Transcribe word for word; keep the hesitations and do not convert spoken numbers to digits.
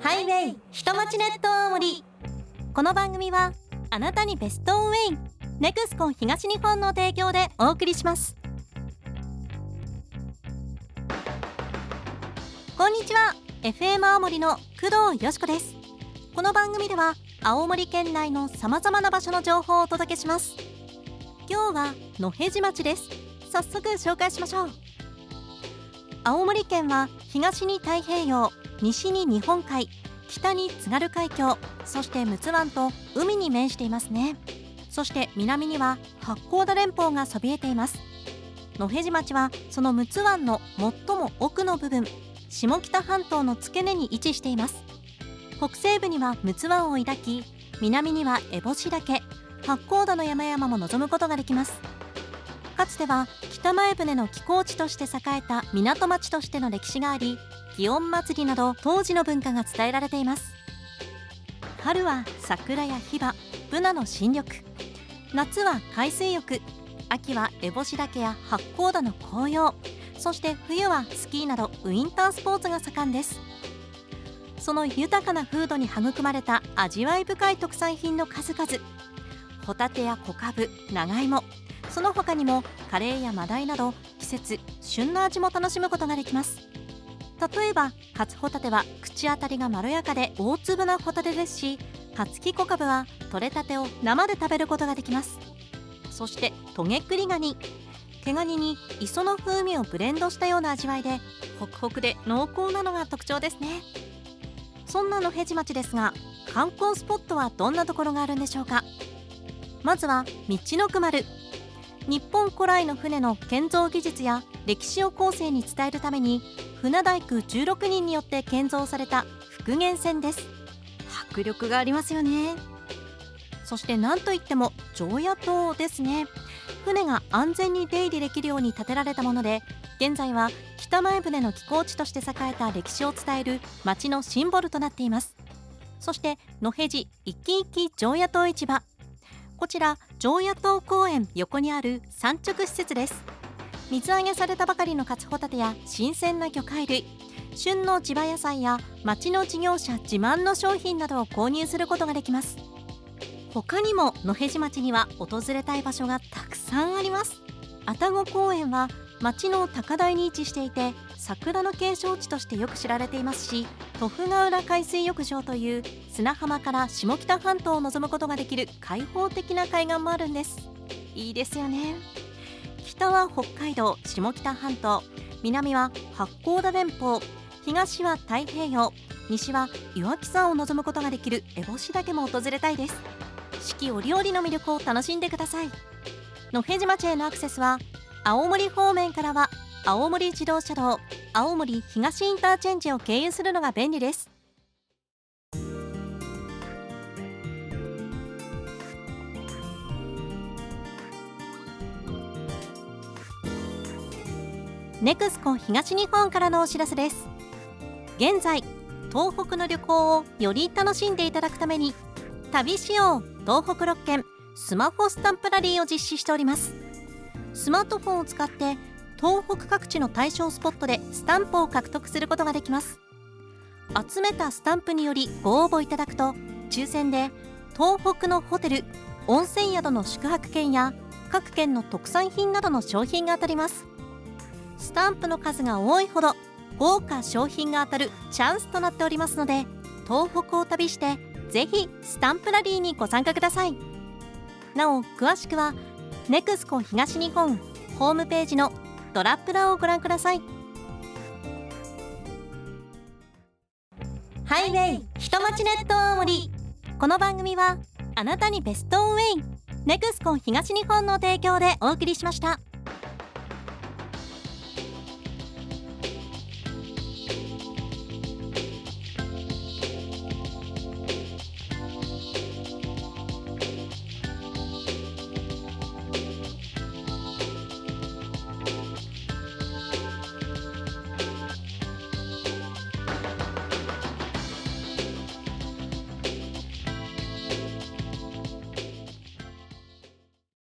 ハイウェイ下町ネット大森。この番組はあなたにベストウェイネクスコン東日本の提供でお送りします。こんにちは、 エフエム 青森の工藤よしこです。この番組では青森県内のさまざまな場所の情報をお届けします。今日は野辺地町です。早速紹介しましょう。青森県は東に太平洋、西に日本海、北に津軽海峡、そして陸奥湾と海に面していますね。そして南には八甲田連峰がそびえています。野辺地町はその陸奥湾の最も奥の部分、下北半島の付け根に位置しています。北西部には陸奥湾を抱き、南には烏帽子岳、八甲田の山々も望むことができます。かつては北前船の寄港地として栄えた港町としての歴史があり、祇園祭りなど当時の文化が伝えられています。春は桜やヒバ、ブナの新緑、夏は海水浴、秋は烏帽子岳や八甲田の紅葉、そして冬はスキーなどウインタースポーツが盛んです。その豊かな風土に育まれた味わい深い特産品の数々、ホタテや小カブ、長芋、その他にもカレーやマダイなど季節旬の味も楽しむことができます。例えばカツホタテは口当たりがまろやかで大粒なホタテですし、カツキ小カブは取れたてを生で食べることができます。そしてトゲクリガニ、毛ガニに磯の風味をブレンドしたような味わいでホクホクで濃厚なのが特徴ですね。そんな野辺地町ですが、観光スポットはどんなところがあるんでしょうか。まずはみちのく丸。日本古来の船の建造技術や歴史を後世に伝えるために船大工じゅうろくにんによって建造された復元船です。迫力がありますよね。そして何といっても常夜灯ですね。船が安全に出入りできるように建てられたもので、現在は北前船の寄港地として栄えた歴史を伝える町のシンボルとなっています。そして野辺地いきいき常夜灯市場、こちら常夜灯公園横にある産直施設です。水揚げされたばかりのカツホタテや新鮮な魚介類、旬の地場野菜や町の事業者自慢の商品などを購入することができます。他にも野辺地町には訪れたい場所がたくさんあります。愛宕公園は町の高台に位置していて、桜の景勝地としてよく知られていますし、渡布ヶ浦海水浴場という砂浜から下北半島を望むことができる開放的な海岸もあるんです。いいですよね。北は北海道下北半島、南は八甲田連峰、東は太平洋、西は岩木山を望むことができる烏帽子岳も訪れたいです。四季折々の魅力を楽しんでください。野辺地町へのアクセスは青森方面からは青森自動車道青森東インターチェンジを経由するのが便利です。ネクスコ東日本からのお知らせです。現在東北の旅行をより楽しんでいただくために、旅しよう東北ろっけんスマホスタンプラリーを実施しております。スマートフォンを使って東北各地の対象スポットでスタンプを獲得することができます。集めたスタンプによりご応募いただくと、抽選で東北のホテル、温泉宿の宿泊券や各県の特産品などの商品が当たります。スタンプの数が多いほど豪華商品が当たるチャンスとなっておりますので、東北を旅してぜひスタンプラリーにご参加ください。なお詳しくはネクスコ東日本ホームページのドラップラをご覧ください。ハイウェイ下町ネット大森。この番組はあなたにベストウェイネクスコ東日本の提供でお送りしました。